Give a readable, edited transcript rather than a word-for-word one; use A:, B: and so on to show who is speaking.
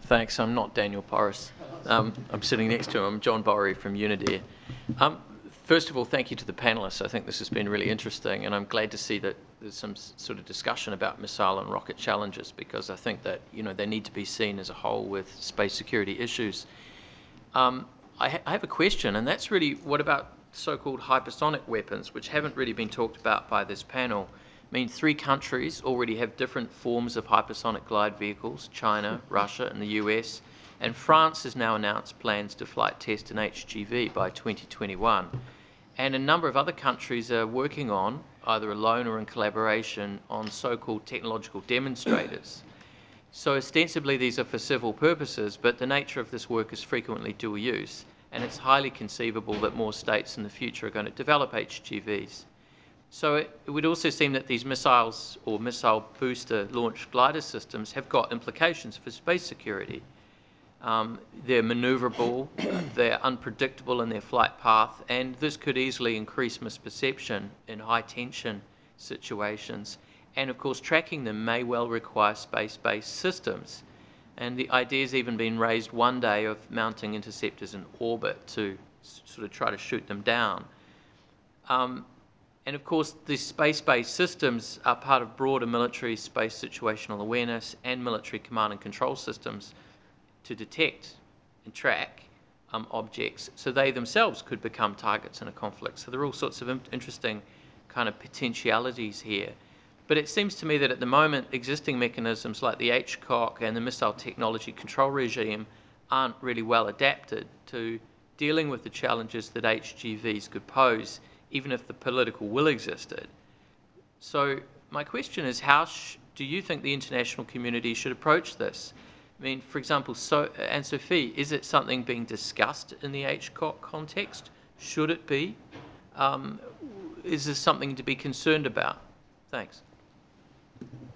A: Thanks. I'm not Daniel Porras. I'm sitting next to him. I'm John Borry from Unidare. First of all, thank you to the panelists. I think this has been really interesting, and I'm glad to see that there's some sort of discussion about missile and rocket challenges, because I think that they need to be seen as a whole with space security issues. I have a question, and that's really, what about so-called hypersonic weapons, which haven't really been talked about by this panel? I mean, 3 countries already have different forms of hypersonic glide vehicles: China, Russia, and the US. And France has now announced plans to flight test an HGV by 2021. And a number of other countries are working on, either alone or in collaboration, on so-called technological demonstrators. So ostensibly these are for civil purposes, but the nature of this work is frequently dual use, and it's highly conceivable that more states in the future are going to develop HGVs. So it would also seem that these missiles or missile booster launch glider systems have got implications for space security. They're maneuverable, they're unpredictable in their flight path, and this could easily increase misperception in high tension situations. And of course, tracking them may well require space-based systems. And the idea has even been raised one day of mounting interceptors in orbit to sort of try to shoot them down. And of course, these space-based systems are part of broader military space situational awareness and military command and control systems to detect and track objects, so they themselves could become targets in a conflict. So there are all sorts of interesting kind of potentialities here. But it seems to me that at the moment, existing mechanisms like the HCOC and the Missile Technology Control Regime aren't really well adapted to dealing with the challenges that HGVs could pose, even if the political will existed. So my question is, how do you think the international community should approach this? I mean, for example, Anne-Sophie, is it something being discussed in the HCOC context? Should it be? Is this something to be concerned about? Thanks.